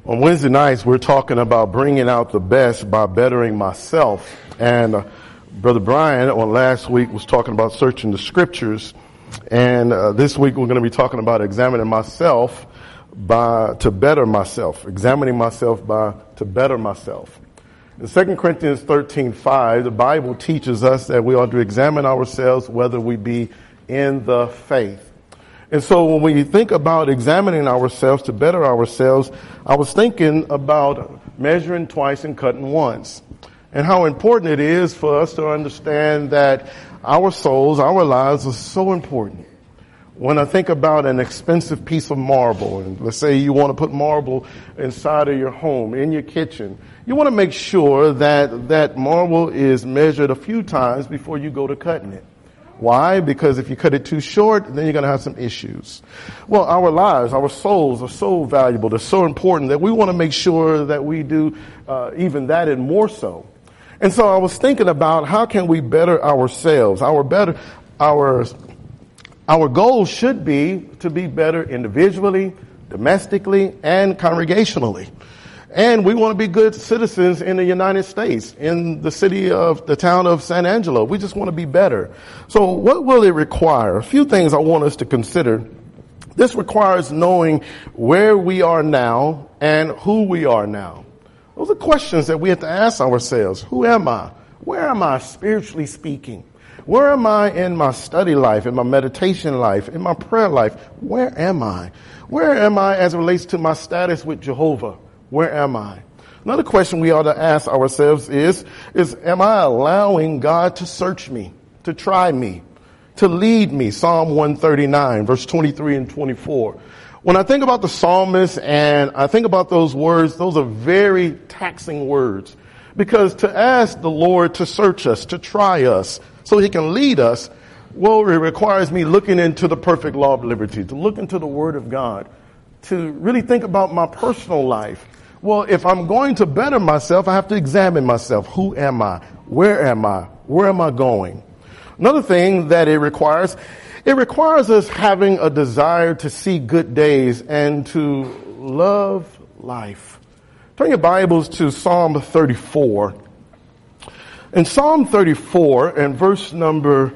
On Wednesday nights, we're talking about bringing out the best by bettering myself. And Brother Brian on last week was talking about searching the scriptures. And this week we're going to be talking about examining myself to better myself. Examining myself to better myself. In 2 Corinthians 13:5, the Bible teaches us that we ought to examine ourselves whether we be in the faith. And so when we think about examining ourselves to better ourselves, I was thinking about measuring twice and cutting once, and how important it is for us to understand that our souls, our lives are so important. When I think about an expensive piece of marble, and let's say you want to put marble inside of your home, in your kitchen, you want to make sure that that marble is measured a few times before you go to cutting it. Why? Because if you cut it too short, then you're going to have some issues. Well, our lives, our souls are so valuable. They're so important that we want to make sure that we do even that and more so. And so I was thinking about how can we better ourselves? Our goal should be to be better individually, domestically, and congregationally. And we want to be good citizens in the United States, in the town of San Angelo. We just want to be better. So what will it require? A few things I want us to consider. This requires knowing where we are now and who we are now. Those are questions that we have to ask ourselves. Who am I? Where am I spiritually speaking? Where am I in my study life, in my meditation life, in my prayer life? Where am I? Where am I as it relates to my status with Jehovah? Where am I? Another question we ought to ask ourselves is am I allowing God to search me, to try me, to lead me? Psalm 139, verse 23 and 24. When I think about the psalmist and I think about those words, those are very taxing words. Because to ask the Lord to search us, to try us, so he can lead us, well, it requires me looking into the perfect law of liberty, to look into the Word of God, to really think about my personal life. Well, if I'm going to better myself, I have to examine myself. Who am I? Where am I? Where am I going? Another thing that it requires us having a desire to see good days and to love life. Turn your Bibles to Psalm 34. In Psalm 34 and verse number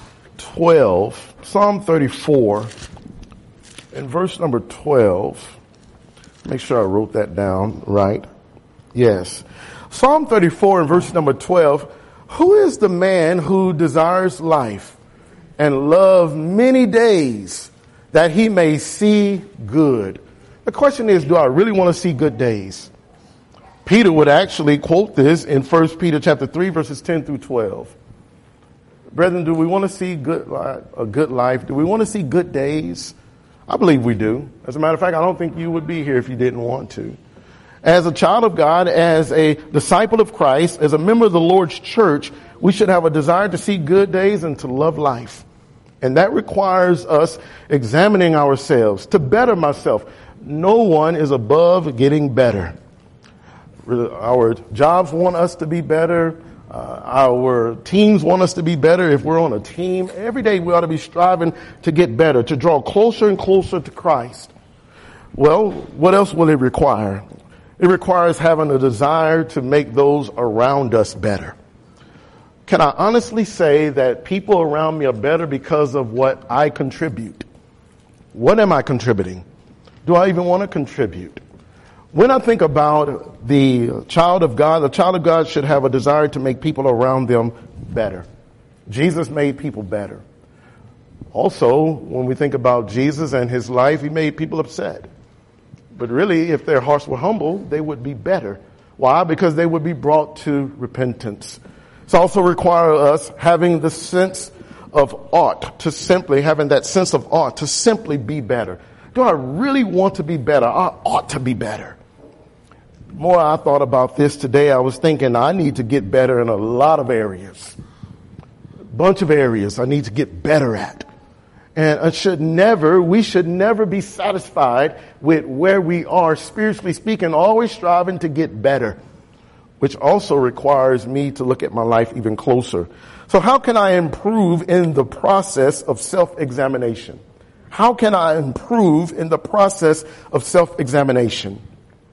12, Psalm 34 and verse number 12, make sure I wrote that down right. Yes. Psalm 34 and verse number 12. Who is the man who desires life and love many days that he may see good? The question is, do I really want to see good days? Peter would actually quote this in 1 Peter chapter 3 verses 10 through 12. Brethren, do we want to see a good life? Do we want to see good days? I believe we do. As a matter of fact, I don't think you would be here if you didn't want to. As a child of God, as a disciple of Christ, as a member of the Lord's church, we should have a desire to see good days and to love life. And that requires us examining ourselves to better myself. No one is above getting better. Our jobs want us to be better. Our teams want us to be better. If we're on a team, every day we ought to be striving to get better, to draw closer and closer to Christ. Well, what else will it require? It requires having a desire to make those around us better. Can I honestly say that people around me are better because of what I contribute? What am I contributing? Do I even want to contribute? When I think about the child of God should have a desire to make people around them better. Jesus made people better. Also, when we think about Jesus and his life, he made people upset. But really, if their hearts were humble, they would be better. Why? Because they would be brought to repentance. It also requires us having the sense of having that sense of ought to simply be better. Do I really want to be better? I ought to be better. The more I thought about this today, I was thinking I need to get better in a lot of areas. A bunch of areas I need to get better at. And we should never be satisfied with where we are spiritually speaking, always striving to get better, which also requires me to look at my life even closer. So how can I improve in the process of self-examination? How can I improve in the process of self-examination?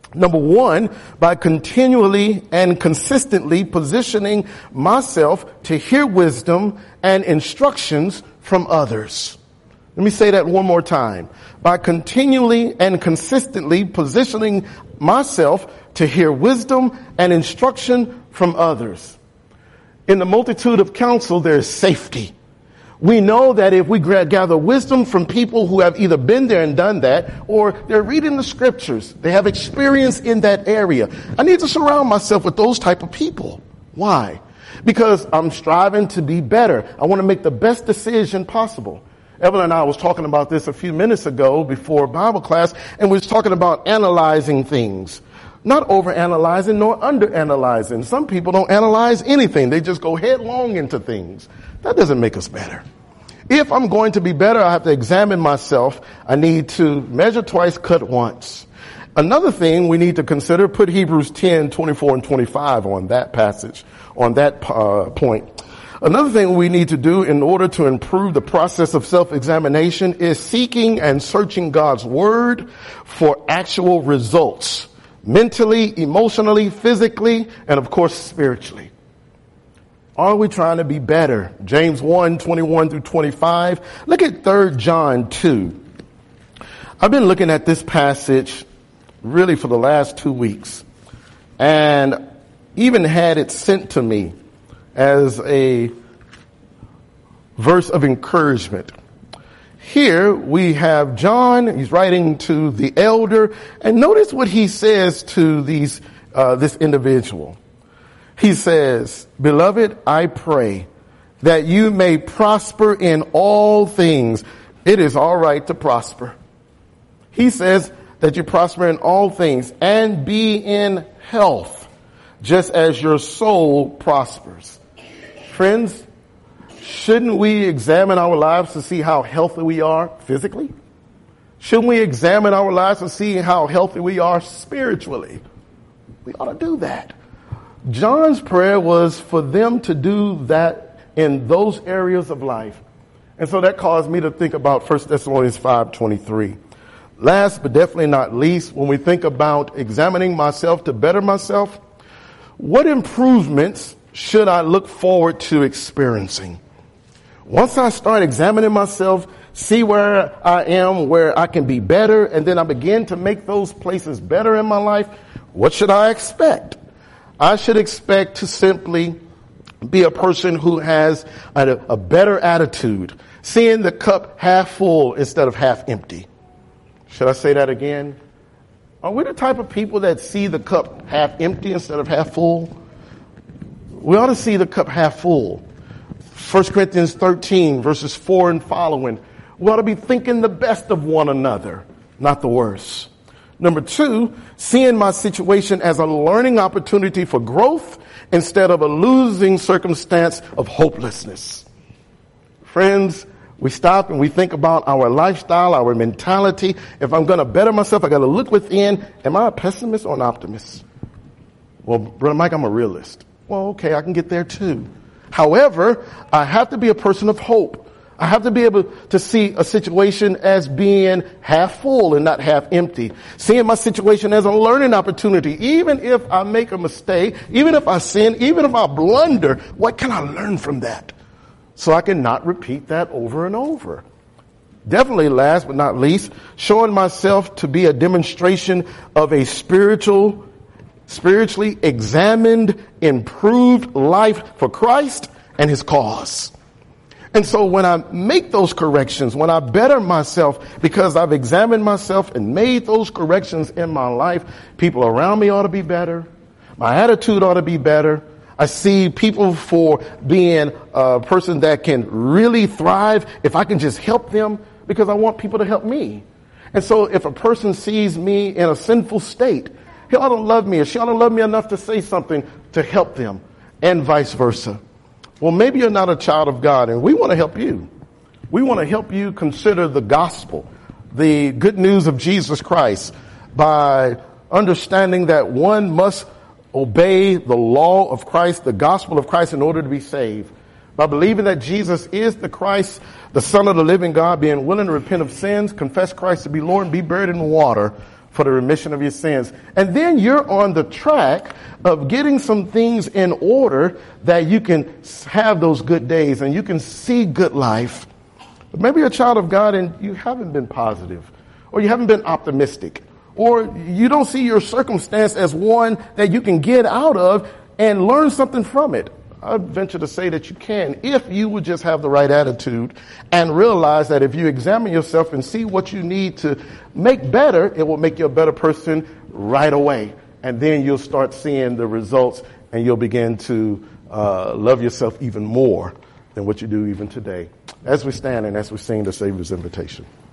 Number one, by continually and consistently positioning myself to hear wisdom and instructions from others. Let me say that one more time. By continually and consistently positioning myself to hear wisdom and instruction from others. In the multitude of counsel, there is safety. We know that if we gather wisdom from people who have either been there and done that, or they're reading the scriptures, they have experience in that area. I need to surround myself with those type of people. Why? Because I'm striving to be better. I want to make the best decision possible. Evelyn and I was talking about this a few minutes ago before Bible class, and we was talking about analyzing things. Not overanalyzing nor underanalyzing. Some people don't analyze anything. They just go headlong into things. That doesn't make us better. If I'm going to be better, I have to examine myself. I need to measure twice, cut once. Another thing we need to consider, put Hebrews 10, 24 and 25 on that passage, on that point. Another thing we need to do in order to improve the process of self-examination is seeking and searching God's word for actual results, mentally, emotionally, physically, and of course, spiritually. Are we trying to be better? James 1, 21 through 25. Look at 3 John 2. I've been looking at this passage really for the last 2 weeks, and even had it sent to me as a verse of encouragement. Here we have John, he's writing to the elder, and notice what he says to this individual. He says, "Beloved, I pray that you may prosper in all things." It is all right to prosper. He says that you prosper in all things and be in health, just as your soul prospers. Friends, shouldn't we examine our lives to see how healthy we are physically? Shouldn't we examine our lives to see how healthy we are spiritually? We ought to do that. John's prayer was for them to do that in those areas of life. And so that caused me to think about 1 Thessalonians 5:23. Last but definitely not least, when we think about examining myself to better myself, what improvements should I look forward to experiencing? Once I start examining myself, see where I am, where I can be better, and then I begin to make those places better in my life, what should I expect? I should expect to simply be a person who has a better attitude, seeing the cup half full instead of half empty. Should I say that again? Are we the type of people that see the cup half empty instead of half full? We ought to see the cup half full. 1 Corinthians 13 verses 4 and following. We ought to be thinking the best of one another, not the worst. Number 2, seeing my situation as a learning opportunity for growth instead of a losing circumstance of hopelessness. Friends, we stop and we think about our lifestyle, our mentality. If I'm going to better myself, I got to look within. Am I a pessimist or an optimist? Well, Brother Mike, I'm a realist. Well, okay, I can get there too. However, I have to be a person of hope. I have to be able to see a situation as being half full and not half empty. Seeing my situation as a learning opportunity. Even if I make a mistake, even if I sin, even if I blunder, what can I learn from that? So I can not repeat that over and over. Definitely last but not least, showing myself to be a demonstration of a spiritually examined, improved life for Christ and his cause. And so when I make those corrections, when I better myself because I've examined myself and made those corrections in my life, people around me ought to be better. My attitude ought to be better. I see people for being a person that can really thrive if I can just help them because I want people to help me. And so if a person sees me in a sinful state, he ought to love me or she ought to love me enough to say something to help them and vice versa. Well, maybe you're not a child of God and we want to help you. We want to help you consider the gospel, the good news of Jesus Christ by understanding that one must obey the law of Christ, the gospel of Christ in order to be saved. By believing that Jesus is the Christ, the Son of the living God, being willing to repent of sins, confess Christ to be Lord and be buried in water, for the remission of your sins. And then you're on the track of getting some things in order that you can have those good days and you can see good life. But maybe you're a child of God and you haven't been positive, or you haven't been optimistic, or you don't see your circumstance as one that you can get out of and learn something from it. I venture to say that you can, if you would just have the right attitude and realize that if you examine yourself and see what you need to make better, it will make you a better person right away. And then you'll start seeing the results, and you'll begin to love yourself even more than what you do even today. As we stand and as we sing the Savior's invitation.